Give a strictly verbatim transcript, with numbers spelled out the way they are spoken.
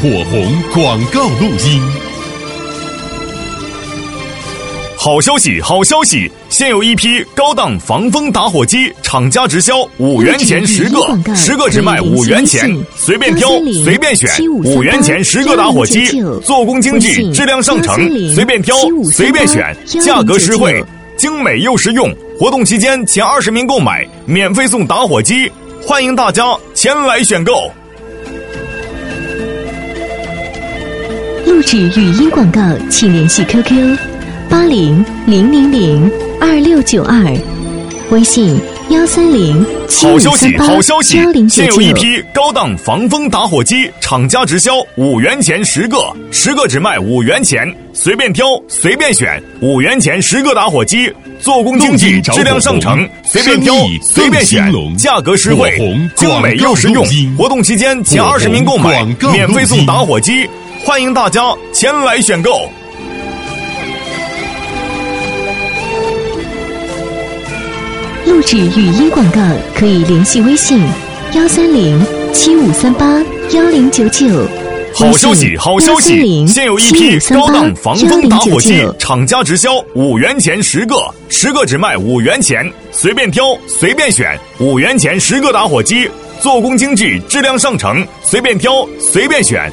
火红广告录音。 好消息，好消息！现有一批高档防风打火机，厂家直销五元钱十个，十个只卖五元钱，随便挑，随便选。五元钱十个打火机，做工精致，质量上乘，随便挑，随便选，价格实惠，精美又实用。活动期间前二十名购买，免费送打火机，欢迎大家前来选购。 录制语音广告，请联系 Q Q。八零零零零二六九二，微信幺三零七五三八幺零九九。 现有一批高档防风打火机，厂家直销五元钱十个，十个只卖五元钱，随便挑，随便选。五元钱十个打火机，做工精致，质量上乘，随便挑，随便选，价格实惠，精美又实用。活动期间前二十名购买，免费送打火机，欢迎大家前来选购。 录制语音广告可以联系微信幺三零七五三八幺零九九。 好消息，好消息！现有一批高档防风打火机，厂家直销五元钱十个，十个只卖五元钱，随便挑，随便选。五元钱十个打火机，做工精致，质量上乘，随便挑，随便选，